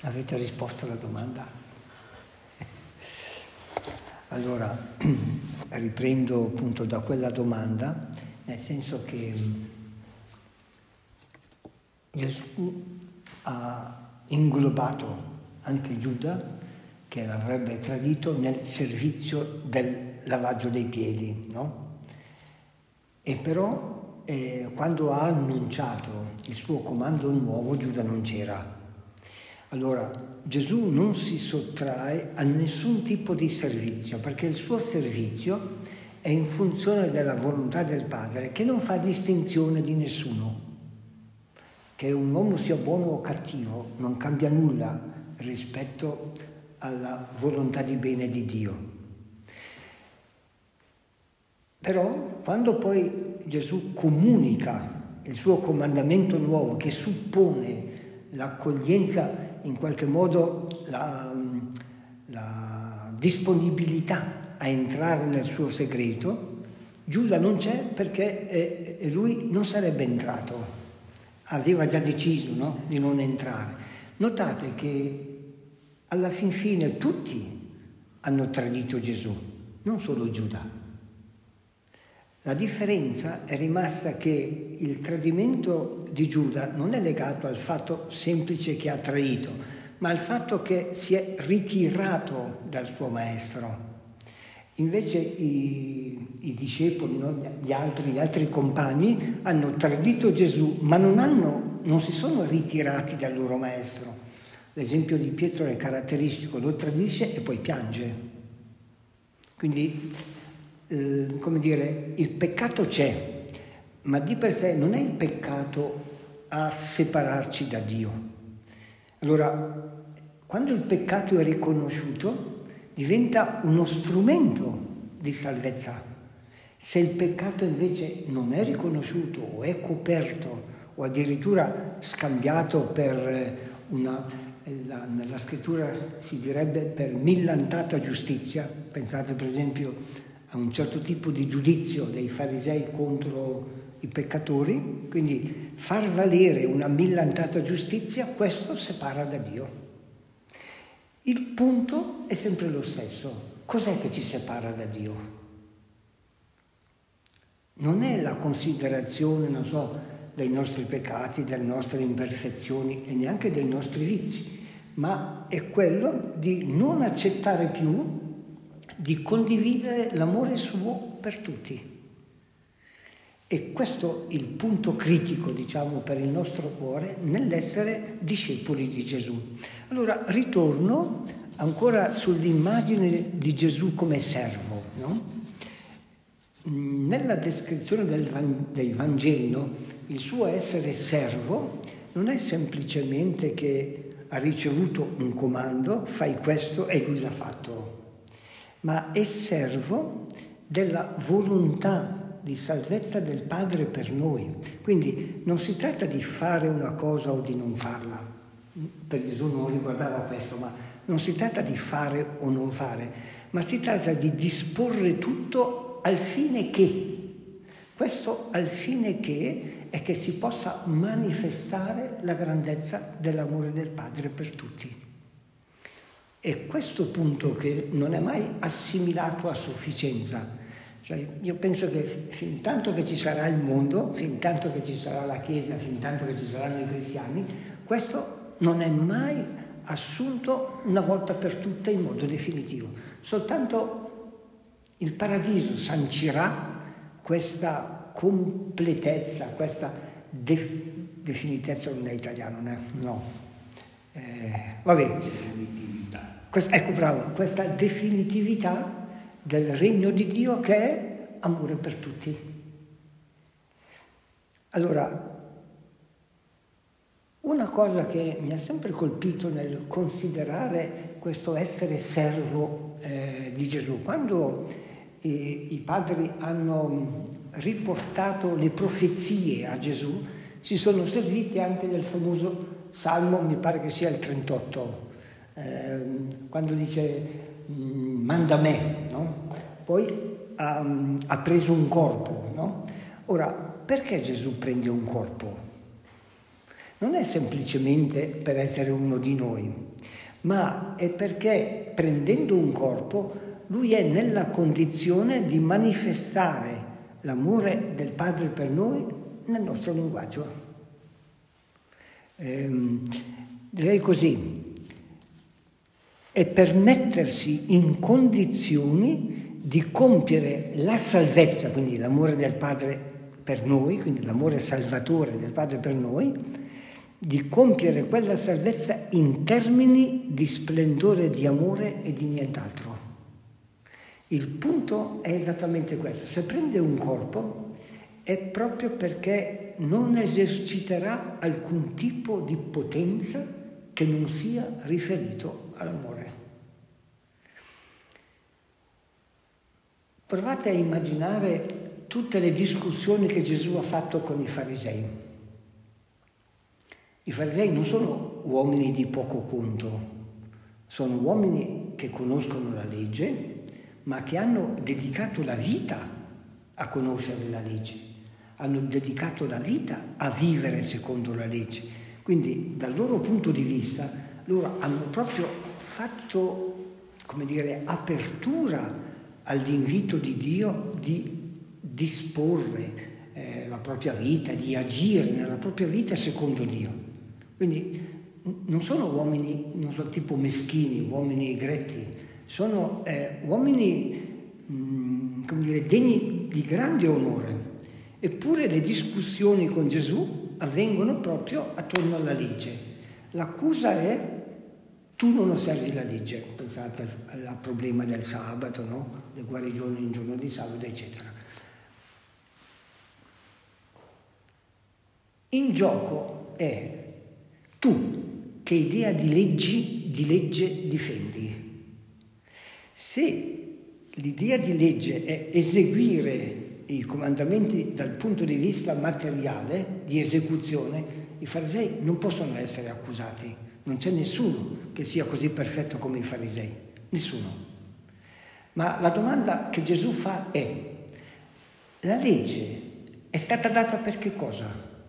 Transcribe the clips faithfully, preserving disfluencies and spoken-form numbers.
Avete risposto alla domanda? Allora, riprendo appunto da quella domanda, nel senso che Gesù ha inglobato anche Giuda, che l'avrebbe tradito, nel servizio del lavaggio dei piedi, no? E però eh, quando ha annunciato il suo comando nuovo, Giuda non c'era. Allora, Gesù non si sottrae a nessun tipo di servizio, perché il suo servizio è in funzione della volontà del Padre, che non fa distinzione di nessuno. Che un uomo sia buono o cattivo non cambia nulla rispetto alla volontà di bene di Dio. Però, quando poi Gesù comunica il suo comandamento nuovo, che suppone l'accoglienza, in qualche modo la, la disponibilità a entrare nel suo segreto, Giuda non c'è perché eh, lui non sarebbe entrato, aveva già deciso, no? di non entrare. Notate che alla fin fine tutti hanno tradito Gesù, non solo Giuda. La differenza è rimasta che il tradimento di Giuda non è legato al fatto semplice che ha tradito, ma al fatto che si è ritirato dal suo maestro. Invece i, i discepoli, no? gli, altri, gli altri compagni, hanno tradito Gesù, ma non, hanno, non si sono ritirati dal loro maestro. L'esempio di Pietro è caratteristico, lo tradisce e poi piange. Quindi, eh, come dire, il peccato c'è, ma di per sé non è il peccato a separarci da Dio. Allora, quando il peccato è riconosciuto, diventa uno strumento di salvezza. Se il peccato invece non è riconosciuto o è coperto o addirittura scambiato per una, la, nella scrittura si direbbe per millantata giustizia, pensate per esempio a un certo tipo di giudizio dei farisei contro i peccatori, quindi far valere una millantata giustizia, questo separa da Dio. Il punto è sempre lo stesso. Cos'è che ci separa da Dio? Non è la considerazione, non so, dei nostri peccati, delle nostre imperfezioni e neanche dei nostri vizi, ma è quello di non accettare più di condividere l'amore suo per tutti. E questo è il punto critico, diciamo, per il nostro cuore nell'essere discepoli di Gesù. Allora, ritorno ancora sull'immagine di Gesù come servo, no? Nella descrizione del, dei Vangeli, no? Il suo essere servo non è semplicemente che ha ricevuto un comando, fai questo e lui l'ha fatto, ma è servo della volontà di salvezza del Padre per noi. Quindi non si tratta di fare una cosa o di non farla. Per Gesù non riguardava questo, ma non si tratta di fare o non fare, ma si tratta di disporre tutto al fine che. Questo al fine che è che si possa manifestare la grandezza dell'amore del Padre per tutti. È questo punto che non è mai assimilato a sufficienza. Cioè, io penso che fin tanto che ci sarà il mondo, fin tanto che ci sarà la Chiesa, fin tanto che ci saranno i cristiani, questo non è mai assunto una volta per tutte in modo definitivo. Soltanto il paradiso sancirà questa completezza, questa def- definitezza non è italiano, non è, no. Eh, vabbè, definitività. Questa, ecco, bravo, questa definitività del regno di Dio che è amore per tutti. Allora, una cosa che mi ha sempre colpito nel considerare questo essere servo eh, di Gesù, quando i, i padri hanno riportato le profezie a Gesù, si sono serviti anche del famoso Salmo, mi pare che sia il trentotto, eh, quando dice manda me, no? Poi um, ha preso un corpo, no? Ora, perché Gesù prende un corpo? non è semplicemente per essere uno di noi, ma è perché prendendo un corpo lui è nella condizione di manifestare l'amore del Padre per noi nel nostro linguaggio. Ehm, direi così, è per mettersi in condizioni di compiere la salvezza, quindi l'amore del Padre per noi, quindi l'amore salvatore del Padre per noi, di compiere quella salvezza in termini di splendore, di amore e di nient'altro. Il punto è esattamente questo: se prende un corpo è proprio perché non eserciterà alcun tipo di potenza che non sia riferito all'amore. Provate a immaginare tutte le discussioni che Gesù ha fatto con i farisei. I farisei non sono uomini di poco conto, sono uomini che conoscono la legge, ma che hanno dedicato la vita a conoscere la legge, hanno dedicato la vita a vivere secondo la legge. Quindi dal loro punto di vista loro hanno proprio fatto, come dire, apertura all'invito di Dio di disporre eh, la propria vita, di agire nella propria vita secondo Dio. Quindi non sono uomini, non so, tipo meschini, uomini gretti, sono eh, uomini, mh, come dire, degni di grande onore. Eppure le discussioni con Gesù avvengono proprio attorno alla legge. L'accusa è: tu non osservi la legge. Pensate al, al problema del sabato, no? Le guarigioni in giorno di sabato, eccetera. In gioco è: tu che idea di leggi, di legge difendi? Se l'idea di legge è eseguire i comandamenti dal punto di vista materiale, di esecuzione, i farisei non possono essere accusati. Non c'è nessuno che sia così perfetto come i farisei, nessuno. Ma la domanda che Gesù fa è: la legge è stata data per che cosa?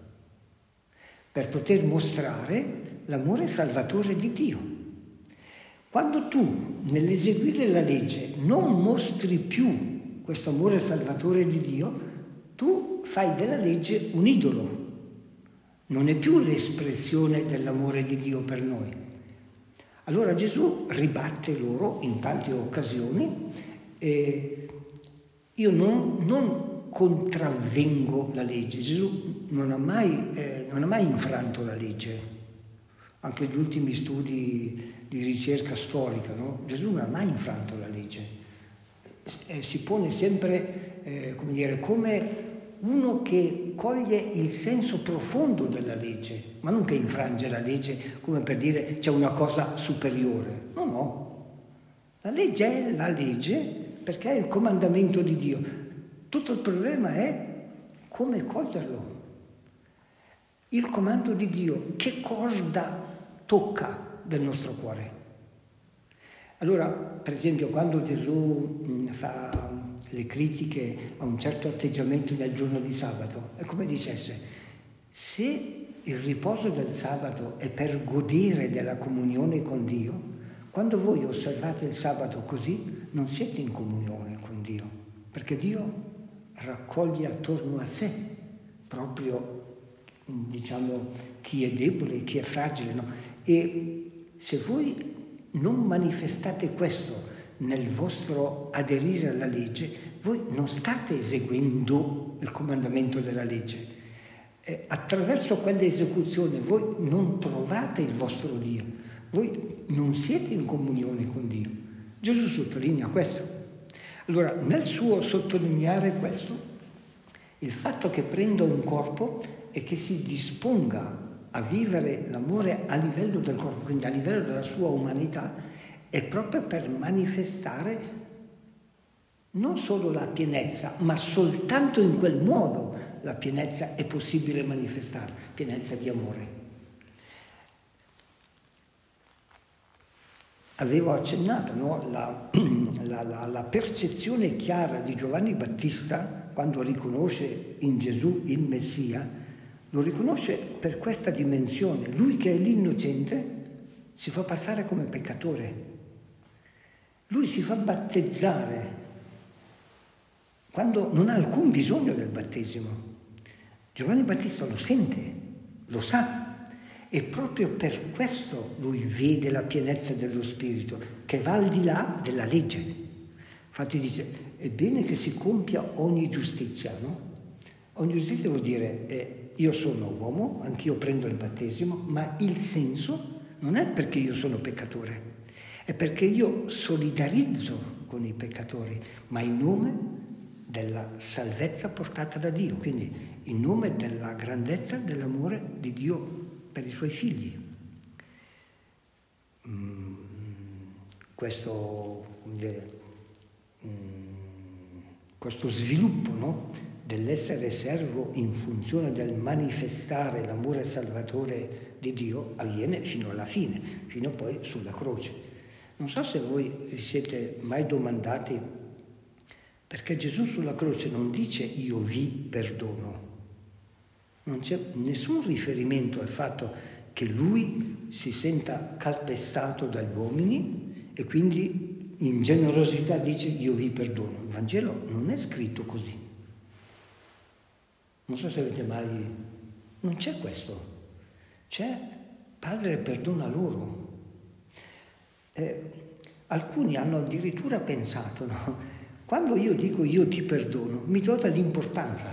Per poter mostrare l'amore salvatore di Dio. Quando tu, nell'eseguire la legge, non mostri più questo amore salvatore di Dio, tu fai della legge un idolo. Non è più l'espressione dell'amore di Dio per noi. Allora Gesù ribatte loro in tante occasioni: eh, io non, non contravvengo la legge. Gesù non ha mai, eh, non ha mai infranto la legge. Anche gli ultimi studi di ricerca storica, no? Gesù non ha mai infranto la legge. Eh, si pone sempre, eh, come dire, come uno che coglie il senso profondo della legge, ma non che infrange la legge come per dire c'è una cosa superiore. No, no. La legge è la legge perché è il comandamento di Dio. Tutto il problema è come coglierlo. Il comando di Dio, che corda tocca del nostro cuore? Allora, per esempio, quando Gesù fa le critiche a un certo atteggiamento nel giorno di sabato, è come dicesse: se il riposo del sabato è per godere della comunione con Dio, quando voi osservate il sabato così, non siete in comunione con Dio, perché Dio raccoglie attorno a sé proprio, diciamo, chi è debole, chi è fragile, no? E se voi non manifestate questo nel vostro aderire alla legge, voi non state eseguendo il comandamento della legge. Eh, attraverso quell'esecuzione voi non trovate il vostro Dio, voi non siete in comunione con Dio. Gesù sottolinea questo. Allora, nel suo sottolineare questo, il fatto che prenda un corpo e che si disponga a vivere l'amore a livello del corpo, quindi a livello della sua umanità, è proprio per manifestare non solo la pienezza, ma soltanto in quel modo la pienezza è possibile manifestare, pienezza di amore. Avevo accennato, no? la, la, la, la percezione chiara di Giovanni Battista quando riconosce in Gesù il Messia, lo riconosce per questa dimensione. Lui che è l'innocente si fa passare come peccatore. Lui si fa battezzare quando non ha alcun bisogno del battesimo. Giovanni Battista lo sente, lo sa, e proprio per questo lui vede la pienezza dello Spirito, che va al di là della legge. Infatti dice, è bene che si compia ogni giustizia, no? Ogni giustizia vuol dire, eh, io sono uomo, anch'io prendo il battesimo, ma il senso non è perché io sono peccatore, è perché io solidarizzo con i peccatori, ma in nome della salvezza portata da Dio, quindi in nome della grandezza dell'amore di Dio per i suoi figli. Mm, questo, come dire, mm, questo sviluppo, no? Dell'essere servo in funzione del manifestare l'amore salvatore di Dio avviene fino alla fine, fino poi sulla croce. Non so se voi vi siete mai domandati perché Gesù sulla croce non dice io vi perdono. Non c'è nessun riferimento al fatto che lui si senta calpestato dagli uomini e quindi in generosità dice io vi perdono. Il Vangelo non è scritto così. Non so se avete mai... Non c'è questo. C'è Padre perdona loro. Eh, alcuni hanno addirittura pensato, no? Quando io dico io ti perdono, mi do dell'importanza.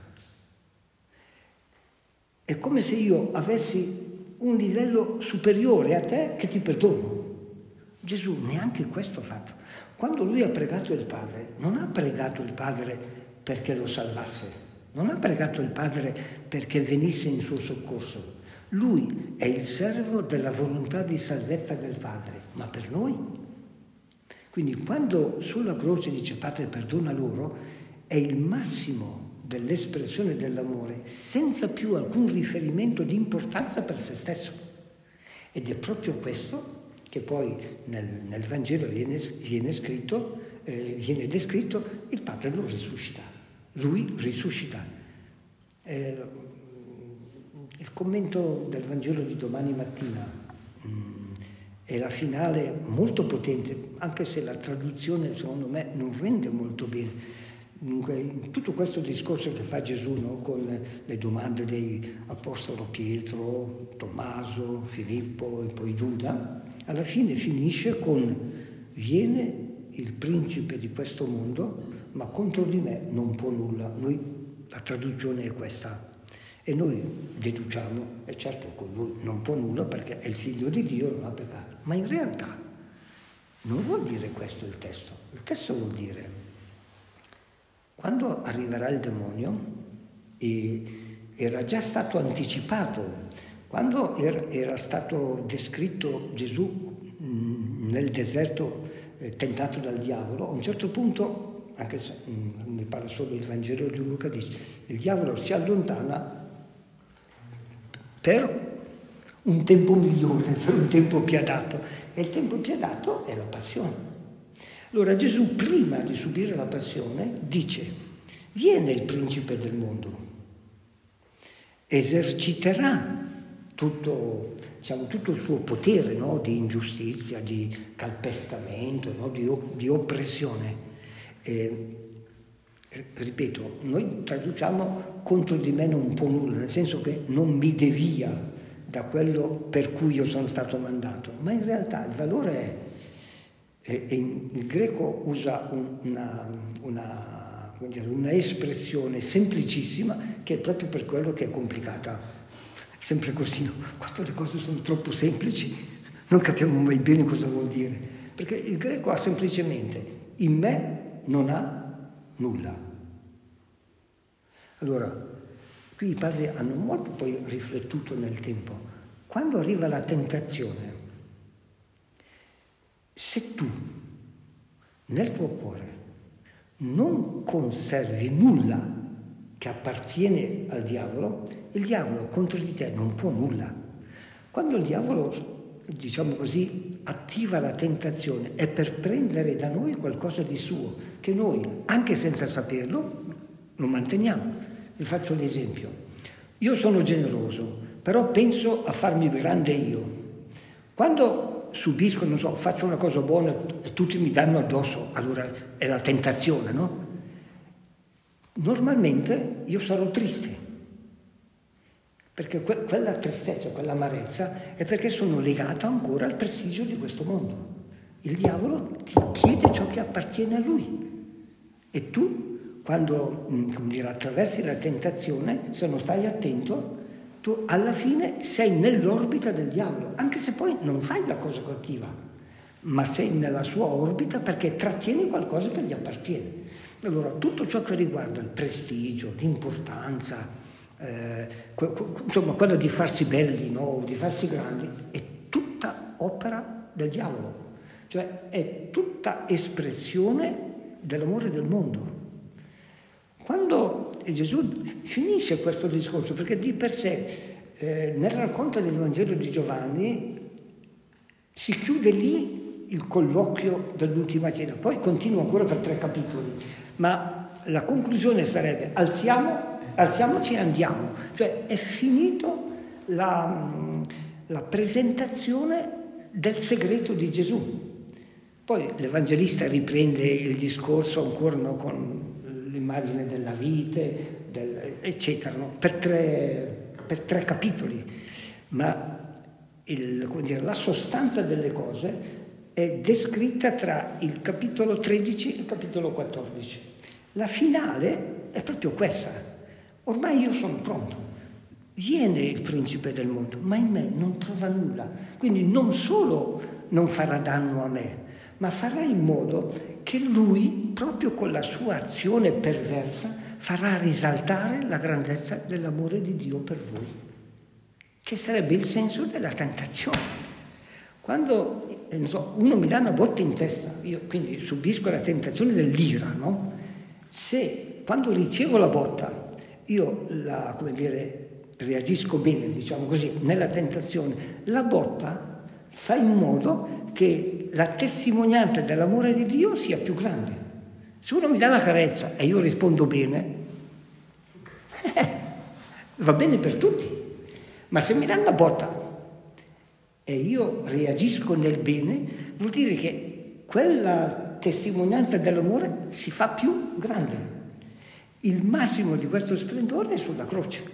È come se io avessi un livello superiore a te che ti perdono. Gesù neanche questo ha fatto. Quando lui ha pregato il Padre, non ha pregato il Padre perché lo salvasse. Non ha pregato il Padre perché venisse in suo soccorso. Lui è il servo della volontà di salvezza del Padre, ma per noi. Quindi quando sulla croce dice Padre perdona loro, è il massimo dell'espressione dell'amore, senza più alcun riferimento di importanza per se stesso. Ed è proprio questo che poi nel, nel Vangelo viene, viene scritto, eh, viene descritto, il Padre lo risuscita. Lui risuscita. Eh, il commento del Vangelo di domani mattina mh, è la finale molto potente, anche se la traduzione secondo me non rende molto bene. Dunque, tutto questo discorso che fa Gesù, no, con le domande dei apostoli Pietro, Tommaso, Filippo e poi Giuda, alla fine finisce con viene il principe di questo mondo, ma contro di me non può nulla. Noi, la traduzione è questa. E noi deduciamo, e certo con lui non può nulla perché è il figlio di Dio, non ha peccato. Ma in realtà non vuol dire questo il testo. Il testo vuol dire, quando arriverà il demonio, e era già stato anticipato, quando era, era stato descritto Gesù mh, nel deserto eh, tentato dal diavolo, a un certo punto, anche se mh, mi pare solo il Vangelo di Luca, dice, il diavolo si allontana per un tempo migliore, per un tempo più adatto. E il tempo più adatto è la passione. Allora Gesù, prima di subire la passione, dice, viene il principe del mondo, eserciterà tutto, diciamo, tutto il suo potere, no? Di ingiustizia, di calpestamento, no? di, di oppressione. Eh, ripeto, noi traduciamo contro di me non può nulla, nel senso che non mi devia da quello per cui io sono stato mandato, ma in realtà il valore è, è, è il greco usa un, una, una, come dire, una espressione semplicissima che è proprio per quello che è complicata, è sempre così, no? Quando le cose sono troppo semplici non capiamo mai bene cosa vuol dire, perché il greco ha semplicemente in me non ha nulla. Allora, qui i padri hanno molto poi riflettuto nel tempo. Quando arriva la tentazione, se tu nel tuo cuore non conservi nulla che appartiene al diavolo, il diavolo contro di te non può nulla. Quando il diavolo, diciamo così, attiva la tentazione, è per prendere da noi qualcosa di suo, che noi, anche senza saperlo, lo manteniamo. Vi faccio l'esempio. io sono generoso, però penso a farmi grande io. Quando subisco, non so, faccio una cosa buona e tutti mi danno addosso, allora è la tentazione, no? Normalmente io sarò triste, perché que- quella tristezza, quell'amarezza è perché sono legato ancora al prestigio di questo mondo. Il diavolo ti chiede ciò che appartiene a lui e tu, quando come dire, attraversi la tentazione, se non stai attento, tu alla fine sei nell'orbita del diavolo, anche se poi non fai la cosa cattiva, ma sei nella sua orbita perché trattieni qualcosa che gli appartiene. Allora, tutto ciò che riguarda il prestigio, l'importanza, eh, que- que- insomma, quello di farsi belli, no? Di farsi grandi, è tutta opera del diavolo, cioè è tutta espressione dell'amore del mondo. Quando Gesù finisce questo discorso, perché di per sé, eh, nel racconto del Vangelo di Giovanni, si chiude lì il colloquio dell'ultima cena, poi continua ancora per tre capitoli, ma la conclusione sarebbe alziamo, alziamoci e andiamo, cioè è finito la, la presentazione del segreto di Gesù. Poi l'Evangelista riprende il discorso ancora no, con l'immagine della vite, del, eccetera, no? per, tre, per tre capitoli, ma il, come dire, la sostanza delle cose è descritta tra il capitolo tredici e il capitolo quattordici. La finale è proprio questa. Ormai io sono pronto. Viene il principe del mondo, ma in me non trova nulla. Quindi non solo non farà danno a me, ma farà in modo che lui, proprio con la sua azione perversa, farà risaltare la grandezza dell'amore di Dio per voi, che sarebbe il senso della tentazione. Quando eh, non so, uno mi dà una botta in testa, io quindi subisco la tentazione dell'ira, no? Se quando ricevo la botta io la, come dire, reagisco bene, diciamo così, nella tentazione, la botta fa in modo che la testimonianza dell'amore di Dio sia più grande. Se uno mi dà la carezza e io rispondo bene, eh, va bene per tutti. Ma se mi danno la botta e io reagisco nel bene, vuol dire che quella testimonianza dell'amore si fa più grande. Il massimo di questo splendore è sulla croce.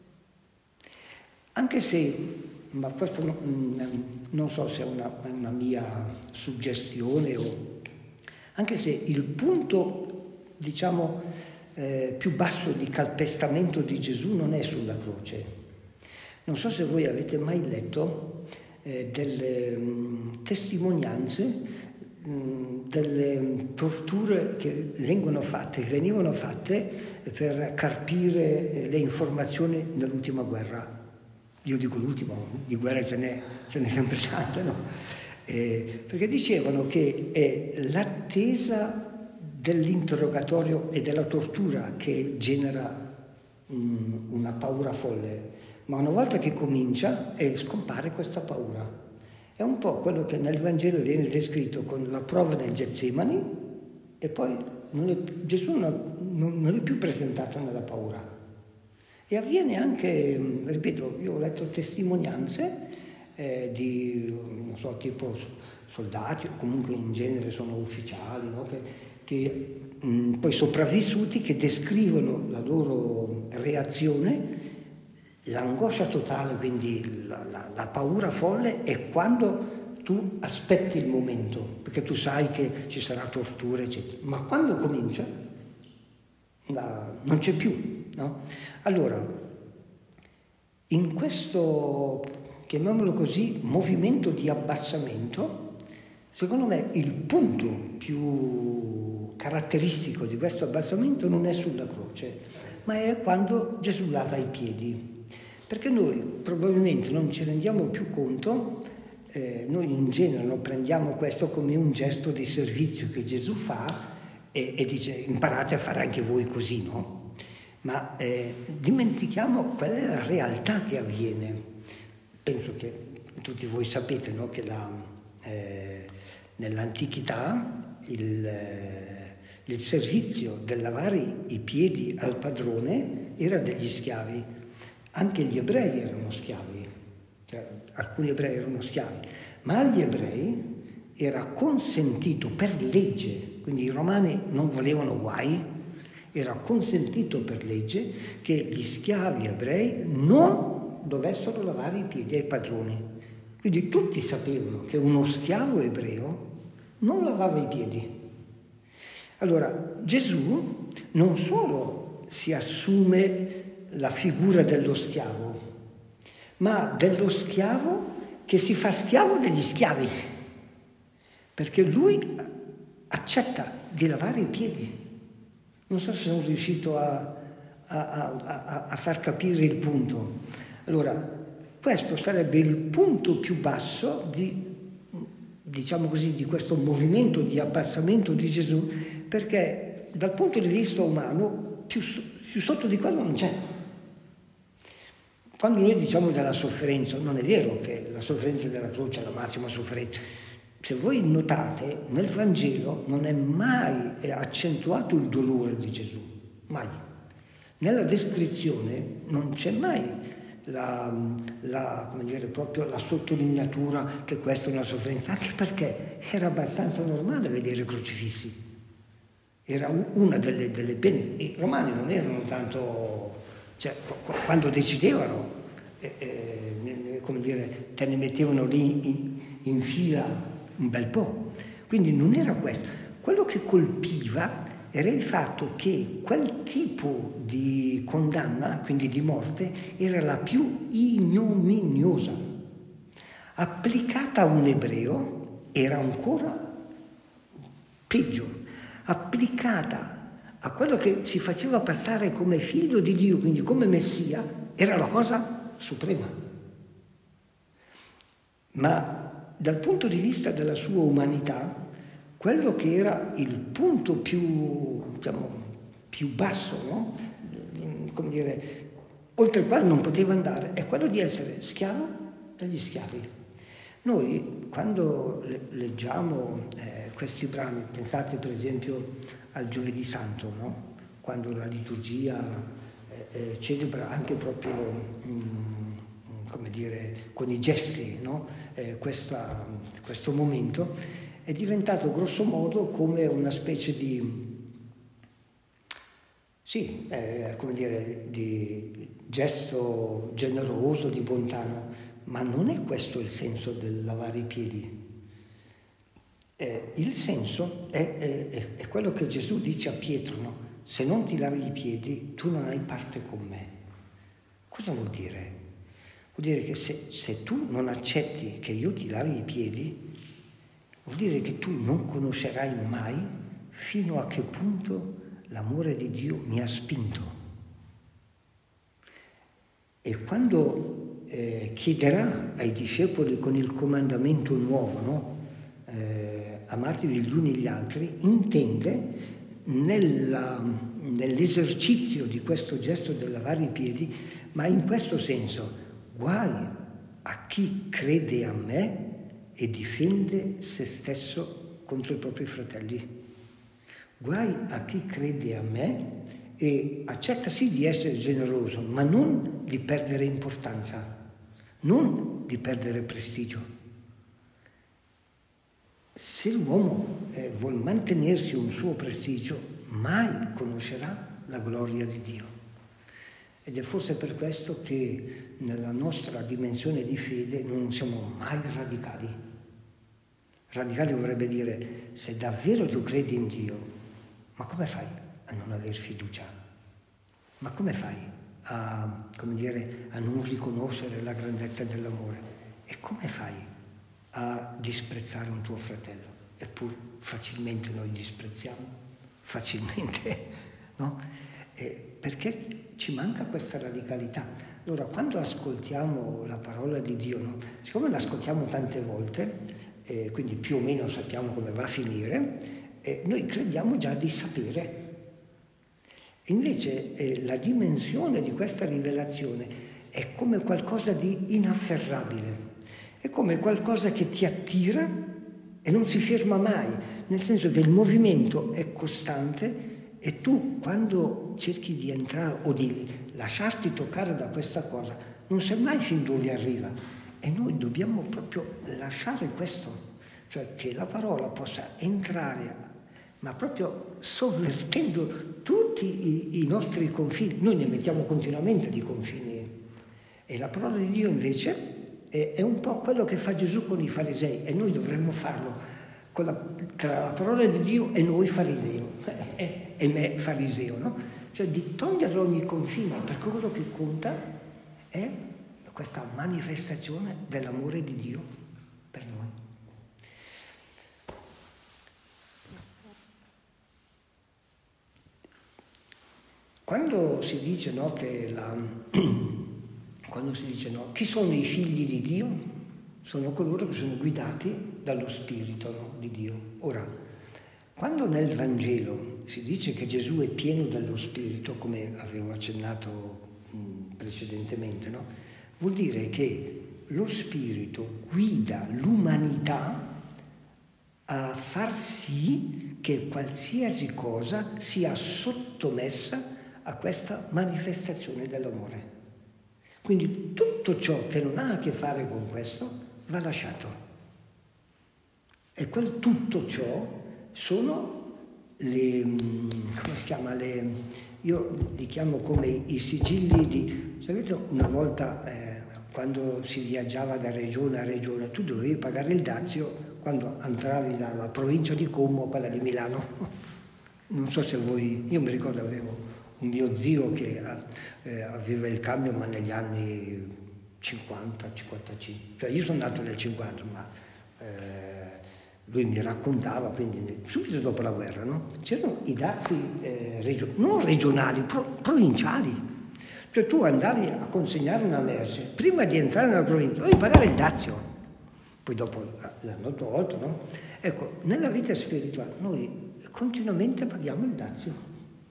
Anche se, ma questo non, non so se è una, una mia suggestione o... Anche se il punto, diciamo, eh, più basso di calpestamento di Gesù non è sulla croce. Non so se voi avete mai letto eh, delle mh, testimonianze, mh, delle torture che vengono fatte, venivano fatte per carpire le informazioni nell'ultima guerra. Io dico l'ultima, di guerra ce n'è, ce n'è sempre tante, no? Eh, perché dicevano che è l'attesa dell'interrogatorio e della tortura che genera um, una paura folle, ma una volta che comincia eh, scompare questa paura. È un po' quello che nel Vangelo viene descritto con la prova del Getsemani e poi non è, Gesù non, non, non è più presentato nella paura. E avviene anche, ripeto, io ho letto testimonianze Eh, di, non so, tipo soldati, o comunque in genere sono ufficiali, no? che, che mh, poi sopravvissuti che descrivono la loro reazione, l'angoscia totale, quindi la, la, la paura folle è quando tu aspetti il momento, perché tu sai che ci sarà tortura, eccetera. Ma quando comincia, la, non c'è più, no? Allora, in questo, chiamiamolo così, movimento di abbassamento, secondo me il punto più caratteristico di questo abbassamento non è sulla croce, ma è quando Gesù lava i piedi. Perché noi probabilmente non ci rendiamo più conto, eh, noi in genere non prendiamo questo come un gesto di servizio che Gesù fa e, e dice imparate a fare anche voi così, no? Ma eh, dimentichiamo qual è la realtà che avviene. Penso che tutti voi sapete, no, che la, eh, nell'antichità il, eh, il servizio del lavare i piedi al padrone era degli schiavi. Anche gli ebrei erano schiavi, cioè, alcuni ebrei erano schiavi, ma agli ebrei era consentito per legge, quindi i romani non volevano guai, era consentito per legge che gli schiavi ebrei non dovessero lavare i piedi ai padroni. Quindi tutti sapevano che uno schiavo ebreo non lavava i piedi. Allora Gesù non solo si assume la figura dello schiavo, ma dello schiavo che si fa schiavo degli schiavi, perché lui accetta di lavare i piedi. Non so se sono riuscito a, a, a, a far capire il punto. Allora, questo sarebbe il punto più basso di, diciamo così, di questo movimento di abbassamento di Gesù, perché dal punto di vista umano più, più sotto di quello non c'è. Quando noi diciamo della sofferenza, non è vero che la sofferenza della croce è la massima sofferenza. Se voi notate, nel Vangelo non è mai accentuato il dolore di Gesù, mai. Nella descrizione non c'è mai la, la, come dire, proprio la sottolineatura che questa è una sofferenza, anche perché era abbastanza normale vedere crocifissi. Era una delle, delle pene. I romani non erano tanto... Cioè, quando decidevano, eh, eh, come dire, te ne mettevano lì in, in fila un bel po'. Quindi non era questo. Quello che colpiva era il fatto che quel tipo di condanna, quindi di morte, era la più ignominiosa. Applicata a un ebreo era ancora peggio. Applicata a quello che si faceva passare come figlio di Dio, quindi come Messia, era la cosa suprema. Ma dal punto di vista della sua umanità, quello che era il punto più, diciamo, più basso, no? Come dire, oltre il quale non poteva andare, è quello di essere schiavo degli schiavi. Noi, quando leggiamo eh, questi brani, pensate per esempio al Giovedì Santo, no? Quando la liturgia eh, eh, celebra anche proprio, mh, come dire, con i gesti, no? eh, questa, questo momento, è diventato grosso modo come una specie di, sì, eh, come dire, di gesto generoso, di bontà, no? Ma non è questo il senso del lavare i piedi. Eh, il senso è, è, è quello che Gesù dice a Pietro, no? Se non ti lavi i piedi, tu non hai parte con me. Cosa vuol dire? Vuol dire che se, se tu non accetti che io ti lavi i piedi, vuol dire che tu non conoscerai mai fino a che punto l'amore di Dio mi ha spinto. E quando eh, chiederà ai discepoli con il comandamento nuovo, no? Eh, amarti gli uni gli altri, intende nella, nell'esercizio di questo gesto del lavare i piedi, ma in questo senso, guai a chi crede a me e difende se stesso contro i propri fratelli. Guai a chi crede a me e accetta sì di essere generoso, ma non di perdere importanza, non di perdere prestigio. Se l'uomo eh, vuol mantenersi un suo prestigio, mai conoscerà la gloria di Dio. Ed è forse per questo che nella nostra dimensione di fede non siamo mai radicali. Radicali vorrebbe dire, se davvero tu credi in Dio, ma come fai a non aver fiducia? Ma come fai a, come dire, a non riconoscere la grandezza dell'amore? E come fai a disprezzare un tuo fratello? Eppure facilmente noi disprezziamo, facilmente, no? Eh, perché ci manca questa radicalità. Allora, quando ascoltiamo la parola di Dio, no? Siccome l'ascoltiamo tante volte, eh, quindi più o meno sappiamo come va a finire, eh, noi crediamo già di sapere. E invece eh, la dimensione di questa rivelazione è come qualcosa di inafferrabile. È come qualcosa che ti attira e non si ferma mai, nel senso che il movimento è costante e tu, quando cerchi di entrare o di lasciarti toccare da questa cosa, non sai mai fin dove arriva. E noi dobbiamo proprio lasciare questo, cioè che la parola possa entrare, ma proprio sovvertendo tutti i, i nostri confini. Noi ne mettiamo continuamente di confini. E la parola di Dio invece è, è un po' quello che fa Gesù con i farisei, e noi dovremmo farlo con la, tra la parola di Dio e noi fariseo, e, e me fariseo, no? Cioè di togliere ogni confine, perché quello che conta è questa manifestazione dell'amore di Dio per noi. Quando si dice, no, che la, quando si dice, no, chi sono i figli di Dio? Sono coloro che sono guidati dallo Spirito, no, di Dio. Ora, quando nel Vangelo si dice che Gesù è pieno dello Spirito, come avevo accennato mh, precedentemente, no? Vuol dire che lo Spirito guida l'umanità a far sì che qualsiasi cosa sia sottomessa a questa manifestazione dell'amore. Quindi tutto ciò che non ha a che fare con questo va lasciato. E quel tutto ciò sono le, come si chiama, le, io li chiamo come i sigilli di, sapete, una volta eh, quando si viaggiava da regione a regione, tu dovevi pagare il dazio quando entravi dalla provincia di Como a quella di Milano. Non so se voi, io mi ricordo avevo un mio zio che eh, aveva il cambio, ma negli anni cinquanta cinquantacinque, cioè io sono nato nel cinquanta, ma eh, lui mi raccontava, quindi subito dopo la guerra, no? C'erano i dazi eh, regio- non regionali, pro- provinciali. Cioè tu andavi a consegnare una merce, prima di entrare nella provincia dovevi pagare il dazio, poi dopo l'hanno tolto, no? Ecco, nella vita spirituale noi continuamente paghiamo il dazio.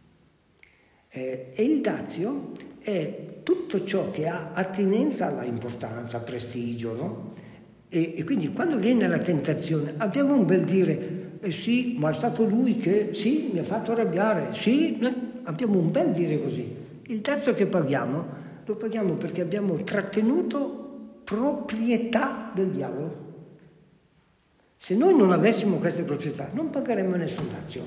Eh, e il dazio è tutto ciò che ha attinenza alla importanza, prestigio, no? E, e quindi quando viene la tentazione abbiamo un bel dire, eh sì, ma è stato lui che, sì, mi ha fatto arrabbiare, sì, no? Abbiamo un bel dire così. Il dazio che paghiamo, lo paghiamo perché abbiamo trattenuto proprietà del diavolo. Se noi non avessimo queste proprietà, non pagheremmo nessun dazio.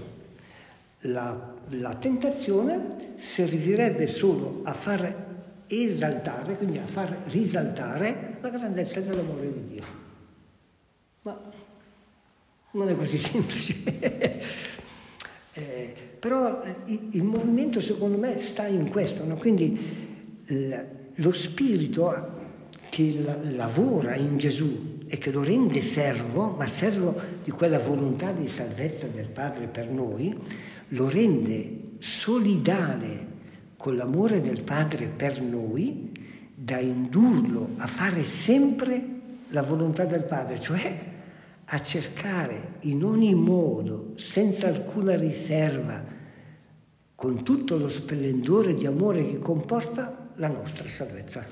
La, la tentazione servirebbe solo a far esaltare, quindi a far risaltare la grandezza dell'amore di Dio. Ma non è così semplice. eh, però il, il movimento secondo me sta in questo, no? Quindi l, lo Spirito che la, lavora in Gesù e che lo rende servo, ma servo di quella volontà di salvezza del Padre per noi, lo rende solidale con l'amore del Padre per noi, da indurlo a fare sempre la volontà del Padre, cioè a cercare in ogni modo, senza alcuna riserva, con tutto lo splendore di amore che comporta la nostra salvezza.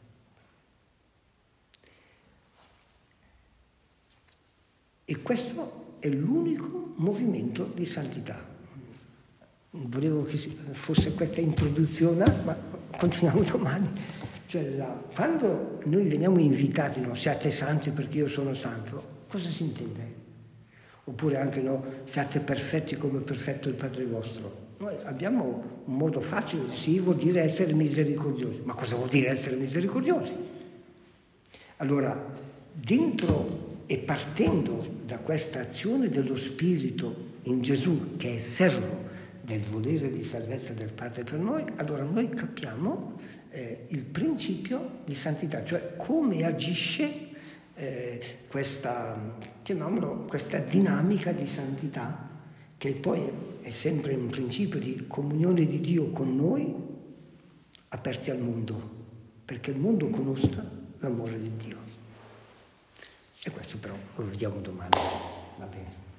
E questo è l'unico movimento di santità. Volevo che fosse questa introduzione, ma continuiamo domani. Cioè, la, quando noi veniamo invitati, no, siate santi perché io sono santo, cosa si intende? Oppure anche, no, siate perfetti come perfetto il Padre vostro. Noi abbiamo un modo facile, sì, vuol dire essere misericordiosi. Ma cosa vuol dire essere misericordiosi? Allora, dentro e partendo da questa azione dello Spirito in Gesù, che è servo del volere di salvezza del Padre per noi, allora noi capiamo eh, il principio di santità, cioè come agisce eh, questa, chiamiamolo, questa dinamica di santità, che poi è sempre un principio di comunione di Dio con noi, aperti al mondo, perché il mondo conosca l'amore di Dio. E questo però lo vediamo domani, va bene.